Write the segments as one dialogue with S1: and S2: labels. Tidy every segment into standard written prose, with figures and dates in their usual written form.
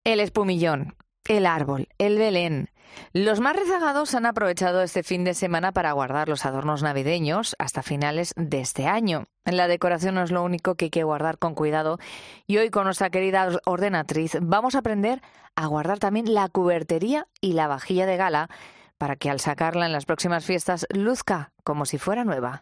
S1: El espumillón, el árbol, el Belén. Los más rezagados han aprovechado este fin de semana para guardar los adornos navideños hasta finales de este año. La decoración no es lo único que hay que guardar con cuidado y hoy con nuestra querida ordenatriz vamos a aprender a guardar también la cubertería y la vajilla de gala para que al sacarla en las próximas fiestas luzca como si fuera nueva.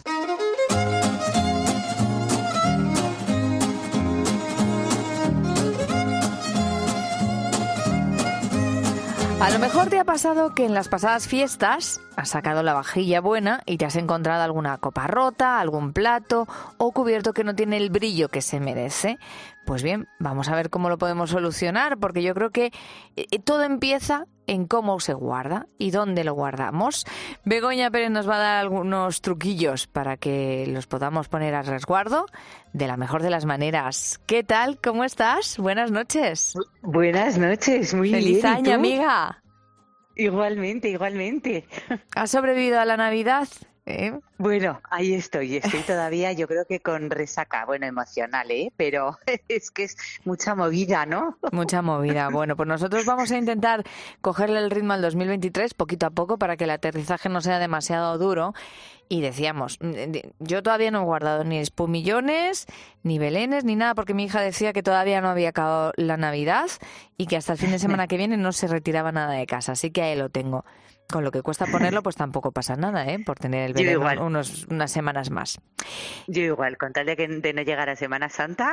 S1: A lo mejor te ha pasado que en las pasadas fiestas has sacado la vajilla buena y te has encontrado alguna copa rota, algún plato o cubierto que no tiene el brillo que se merece. Pues bien, vamos a ver cómo lo podemos solucionar, porque yo creo que todo empieza en cómo se guarda y dónde lo guardamos. Begoña Pérez nos va a dar algunos truquillos para que los podamos poner a resguardo de la mejor de las maneras. ¿Qué tal? ¿Cómo estás? Buenas noches.
S2: Buenas noches, muy bien.
S1: ¡Feliz año,
S2: ¿Y tú?
S1: amiga!
S2: Igualmente, igualmente.
S1: ¿Has sobrevivido a la Navidad?
S2: Bueno, ahí estoy todavía, yo creo que con resaca, bueno, emocional, pero es que es mucha movida, ¿no?
S1: Mucha movida. Bueno, pues nosotros vamos a intentar cogerle el ritmo al 2023 poquito a poco para que el aterrizaje no sea demasiado duro. Y decíamos, yo todavía no he guardado ni espumillones, ni belenes, ni nada, porque mi hija decía que todavía no había acabado la Navidad y que hasta el fin de semana que viene no se retiraba nada de casa. Así que ahí lo tengo. Con lo que cuesta ponerlo, pues tampoco pasa nada, por tener el
S2: Yo
S1: belén
S2: igual,
S1: unas semanas más.
S2: yo igual, con tal de no llegar a Semana Santa.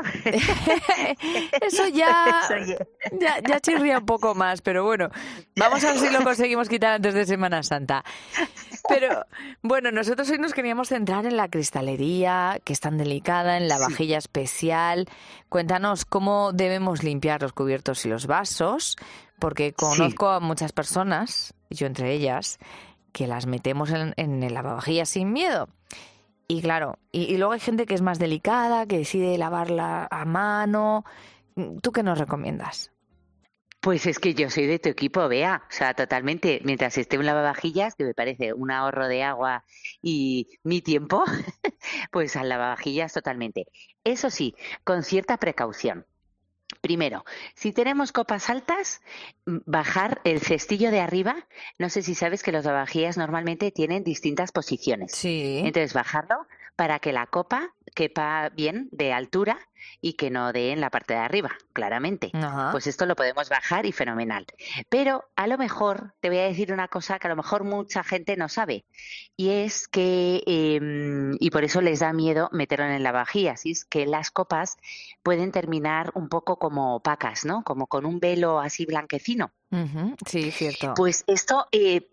S1: Eso ya,
S2: Eso ya.
S1: ya chirría un poco más, pero bueno, vamos a ver si lo conseguimos quitar antes de Semana Santa. Pero bueno, nosotros hoy nos queríamos centrar en la cristalería, que es tan delicada, en la
S2: Sí,
S1: vajilla especial. Cuéntanos cómo debemos limpiar los cubiertos y los vasos, porque
S2: sí.
S1: conozco a muchas personas, yo entre ellas, que las metemos en el lavavajillas sin miedo. Y claro, y luego hay gente que es más delicada, que decide lavarla a mano. ¿Tú qué nos recomiendas?
S2: Pues es que yo soy de tu equipo, Bea, o sea, totalmente. Mientras esté un lavavajillas, que me parece un ahorro de agua y mi tiempo, pues al lavavajillas totalmente. Eso sí, con cierta precaución. Primero, si tenemos copas altas, bajar el cestillo de arriba. No sé si sabes que los lavavajillas normalmente tienen distintas posiciones.
S1: Sí.
S2: Entonces, bajarlo para que la copa quepa bien de altura y que no dé en la parte de arriba, claramente.
S1: Ajá.
S2: Pues esto lo podemos bajar y fenomenal. Pero a lo mejor te voy a decir una cosa que a lo mejor mucha gente no sabe. Y es que, y por eso les da miedo meterlo en la lavavajillas, y es que las copas pueden terminar un poco como opacas, ¿no? Como con un velo así blanquecino.
S1: Ujú, sí, cierto.
S2: Pues esto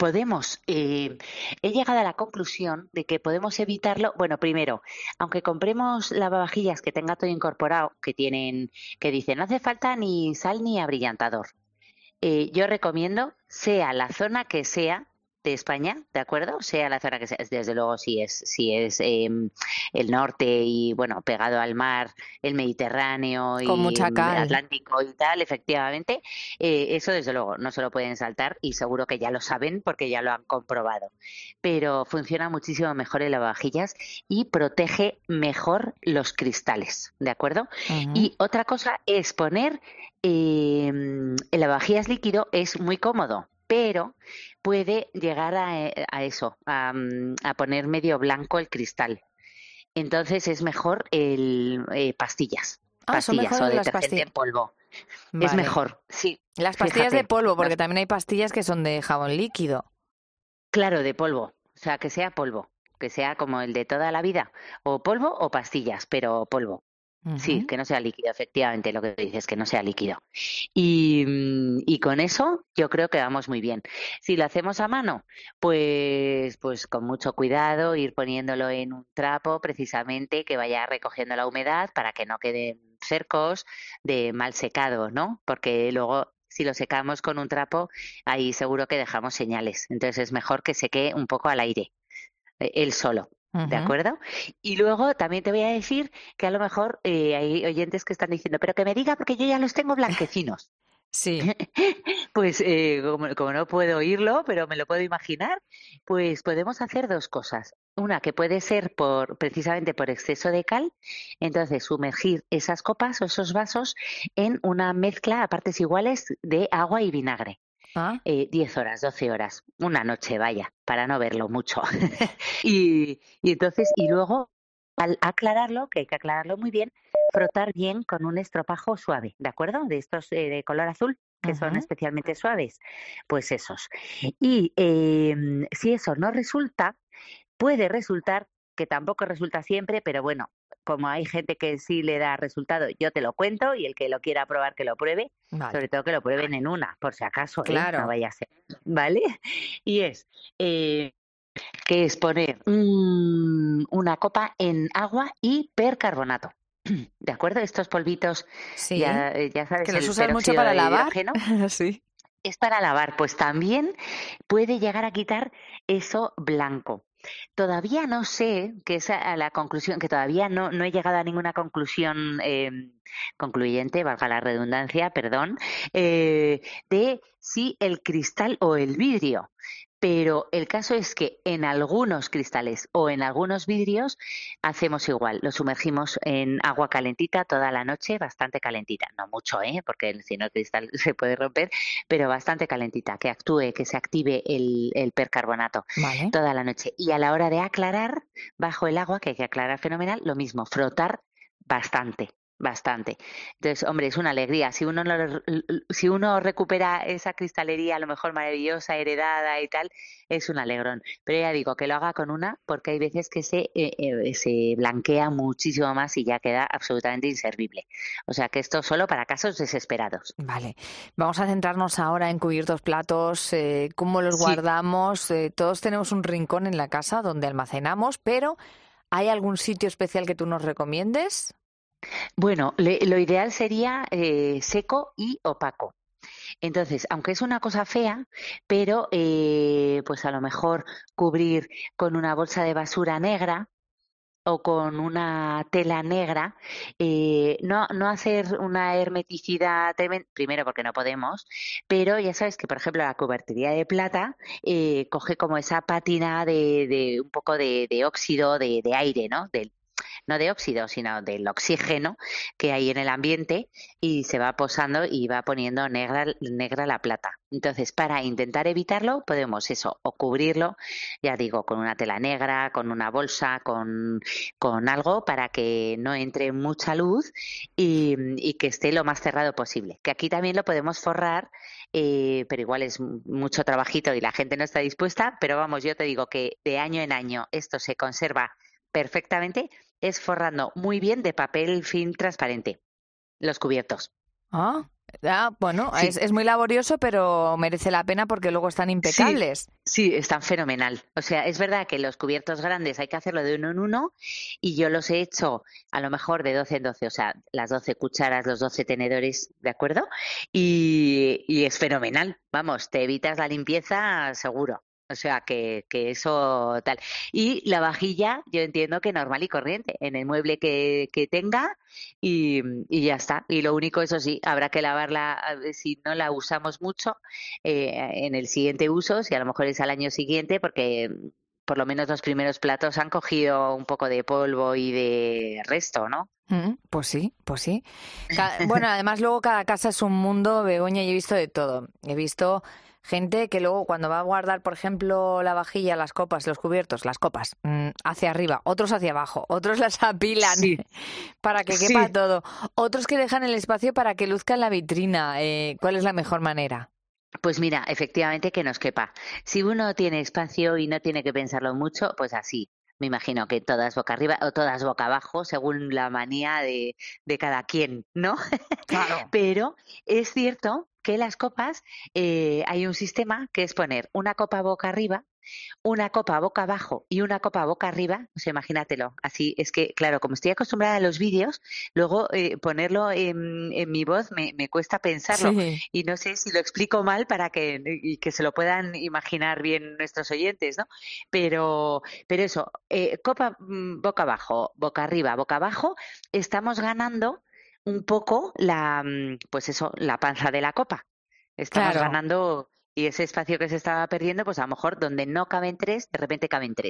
S2: he llegado a la conclusión de que podemos evitarlo. Bueno, primero, aunque compremos lavavajillas que tenga todo incorporado, que dicen no hace falta ni sal ni abrillantador. Yo recomiendo, sea la zona que sea de España, ¿de acuerdo? Sea la zona que sea, desde luego si es el norte y bueno, pegado al mar, el Mediterráneo
S1: Con
S2: y
S1: mucha cal.
S2: Atlántico y tal, efectivamente, eso desde luego no se lo pueden saltar y seguro que ya lo saben porque ya lo han comprobado. Pero funciona muchísimo mejor el lavavajillas y protege mejor los cristales, ¿de acuerdo?
S1: Ujú.
S2: Y otra cosa es poner el lavavajillas líquido es muy cómodo, pero puede llegar a eso, a poner medio blanco el cristal. Entonces es mejor pastillas,
S1: Ah, son
S2: pastillas o
S1: mejores las
S2: detergente
S1: pastillas.
S2: en polvo. Es
S1: Vale.
S2: mejor, sí,
S1: Las pastillas de
S2: fíjate.
S1: polvo, porque también hay pastillas que son de jabón líquido.
S2: Claro, de polvo, o sea, que sea polvo, que sea como el de toda la vida, o polvo o pastillas, pero polvo. Sí,
S1: Ujú.
S2: que no sea líquido, efectivamente, lo que dices, que no sea líquido. Y con eso yo creo que vamos muy bien. Si lo hacemos a mano, pues con mucho cuidado, ir poniéndolo en un trapo precisamente que vaya recogiendo la humedad para que no queden cercos de mal secado, ¿no? Porque luego si lo secamos con un trapo, ahí seguro que dejamos señales. Entonces es mejor que seque un poco al aire él solo. ¿De
S1: Ujú.
S2: acuerdo? Y luego también te voy a decir que a lo mejor hay oyentes que están diciendo, pero que me diga porque yo ya los tengo blanquecinos.
S1: Sí.
S2: Pues como no puedo oírlo, pero me lo puedo imaginar, pues podemos hacer dos cosas. Una que puede ser precisamente por exceso de cal, entonces sumergir esas copas o esos vasos en una mezcla a partes iguales de agua y vinagre.
S1: Ah,
S2: 10 horas, 12 horas, una noche, vaya, para no verlo mucho. Y entonces, y luego, al aclararlo, que hay que aclararlo muy bien, frotar bien con un estropajo suave, ¿de acuerdo? De estos de color azul, que son
S1: ujú.
S2: especialmente suaves, pues esos. Y si eso no resulta, puede resultar, que tampoco resulta siempre, pero bueno, como hay gente que sí le da resultado, yo te lo cuento y el que lo quiera probar que lo pruebe,
S1: Vale,
S2: sobre todo que lo prueben en una, por si acaso, ¿eh? No
S1: claro.
S2: vaya a ser, ¿vale? Y eh, que es poner una copa en agua y percarbonato. ¿De acuerdo? Estos polvitos,
S1: Sí,
S2: ya
S1: que
S2: sabes,
S1: los
S2: el
S1: usas mucho
S2: peróxido
S1: para
S2: de
S1: lavar.
S2: hidrógeno,
S1: Sí.
S2: es para lavar, pues también puede llegar a quitar eso blanco. Todavía no sé, que es a la conclusión, que todavía no he llegado a ninguna conclusión concluyente, valga la redundancia, perdón, de si el cristal o el vidrio. Pero el caso es que en algunos cristales o en algunos vidrios hacemos igual, lo sumergimos en agua calentita toda la noche, bastante calentita, no mucho, porque si no el cristal se puede romper, pero bastante calentita, que actúe, que se active el percarbonato
S1: Vale.
S2: toda la noche. Y a la hora de aclarar, bajo el agua, que hay que aclarar fenomenal, lo mismo, frotar bastante. Bastante. Entonces, hombre, es una alegría. Si uno recupera esa cristalería, a lo mejor maravillosa, heredada y tal, es un alegrón. Pero ya digo, que lo haga con una, porque hay veces que se blanquea muchísimo más y ya queda absolutamente inservible. O sea que esto solo para casos desesperados.
S1: Vale, vamos a centrarnos ahora en cubiertos, platos, cómo los
S2: Sí.
S1: guardamos. Todos tenemos un rincón en la casa donde almacenamos, pero ¿hay algún sitio especial que tú nos recomiendes?
S2: Bueno, lo ideal sería seco y opaco. Entonces, aunque es una cosa fea, pero pues a lo mejor cubrir con una bolsa de basura negra o con una tela negra, no hacer una hermeticidad tremenda, primero porque no podemos, pero ya sabes que, por ejemplo, la cubertería de plata coge como esa pátina de un poco de óxido de aire, ¿no? No de óxido, sino del oxígeno que hay en el ambiente y se va posando y va poniendo negra la plata. Entonces, para intentar evitarlo, podemos eso, o cubrirlo, ya digo, con una tela negra, con una bolsa, con algo para que no entre mucha luz y que esté lo más cerrado posible. Que aquí también lo podemos forrar, pero igual es mucho trabajito y la gente no está dispuesta, pero vamos, yo te digo que de año en año esto se conserva perfectamente, es forrando muy bien de papel film transparente los cubiertos.
S1: Ah, bueno,
S2: Sí,
S1: es muy laborioso, pero merece la pena porque luego están
S2: sí,
S1: impecables.
S2: sí, están fenomenal. O sea, es verdad que los cubiertos grandes hay que hacerlo de uno en uno y yo los he hecho a lo mejor de 12 en 12, o sea, las 12 cucharas, los 12 tenedores, ¿de acuerdo? Y es fenomenal. Vamos, te evitas la limpieza seguro. O sea, que eso tal. Y la vajilla, yo entiendo que normal y corriente, en el mueble que tenga y ya está. Y lo único, eso sí, habrá que lavarla si no la usamos mucho en el siguiente uso, si a lo mejor es al año siguiente, porque por lo menos los primeros platos han cogido un poco de polvo y de resto, ¿no?
S1: Pues sí, pues sí. Bueno, además luego cada casa es un mundo, Begoña, y he visto de todo. He visto gente que luego cuando va a guardar, por ejemplo, la vajilla, las copas, los cubiertos, las copas, hacia arriba, otros hacia abajo, otros las apilan
S2: Sí,
S1: para que quepa
S2: sí.
S1: todo, otros que dejan el espacio para que luzca en la vitrina. ¿Cuál es la mejor manera?
S2: Pues mira, efectivamente que nos quepa. Si uno tiene espacio y no tiene que pensarlo mucho, pues así. Me imagino que todas boca arriba o todas boca abajo, según la manía de cada quien, ¿no?
S1: Claro.
S2: Pero es cierto que las copas hay un sistema que es poner una copa boca arriba, una copa boca abajo y una copa boca arriba, o sea, imagínatelo. Así es que, claro, como estoy acostumbrada a los vídeos, luego ponerlo en mi voz me cuesta pensarlo
S1: Sí,
S2: y no sé si lo explico mal para que se lo puedan imaginar bien nuestros oyentes, ¿no? Pero eso, copa boca abajo, boca arriba, boca abajo, estamos ganando un poco pues eso, la panza de la copa. Estamos
S1: claro.
S2: ganando y ese espacio que se estaba perdiendo, pues a lo mejor donde no caben tres, de repente caben tres.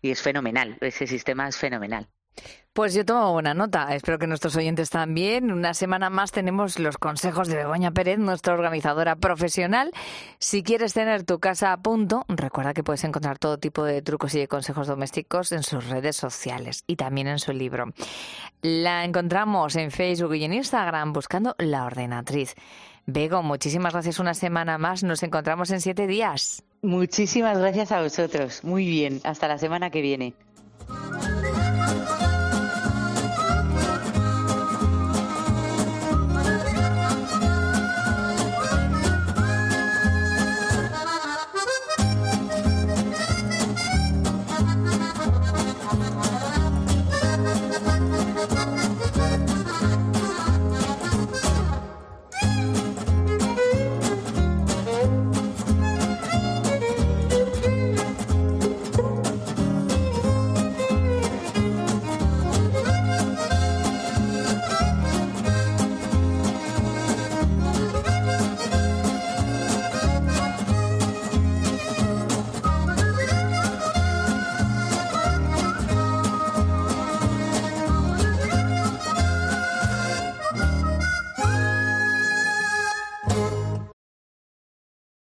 S2: Y es fenomenal, ese sistema es fenomenal.
S1: Pues yo tomo buena nota. Espero que nuestros oyentes también. Una semana más tenemos los consejos de Begoña Pérez, nuestra organizadora profesional. Si quieres tener tu casa a punto, recuerda que puedes encontrar todo tipo de trucos y de consejos domésticos en sus redes sociales y también en su libro. La encontramos en Facebook y en Instagram buscando La Ordenatriz. Bego, muchísimas gracias una semana más. Nos encontramos en 7 días.
S2: Muchísimas gracias a vosotros. Muy bien. Hasta la semana que viene.